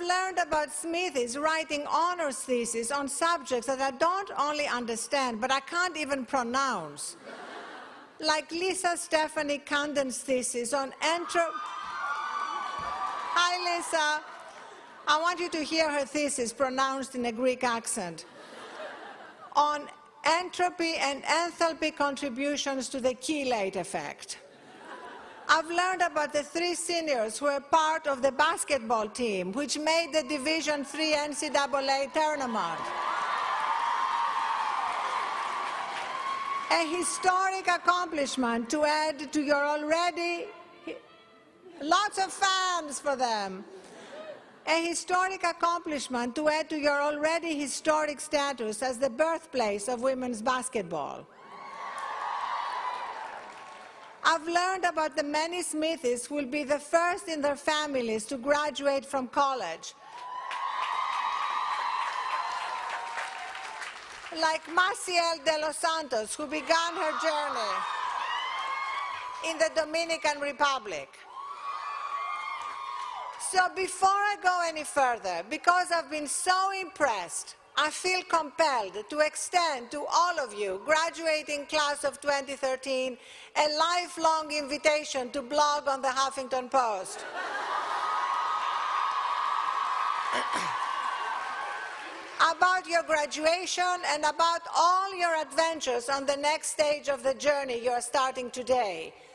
learned about Smithies writing honors theses on subjects that I don't only understand, but I can't even pronounce. Like Lisa Stephanie Camden's thesis on Hi, Lisa. I want you to hear her thesis pronounced in a Greek accent. On entropy and enthalpy contributions to the chelate effect. I've learned about the 3 seniors who were part of the basketball team, which made the Division III NCAA tournament. A historic accomplishment to add to your already, lots of fans for them. A historic accomplishment to add to your already historic status as the birthplace of women's basketball. I've learned about the many Smithies who will be the first in their families to graduate from college. Like Maciel de los Santos, who began her journey in the Dominican Republic. So before I go any further, because I've been so impressed, I feel compelled to extend to all of you, graduating class of 2013, a lifelong invitation to blog on the Huffington Post. About your graduation and about all your adventures on the next stage of the journey you are starting today.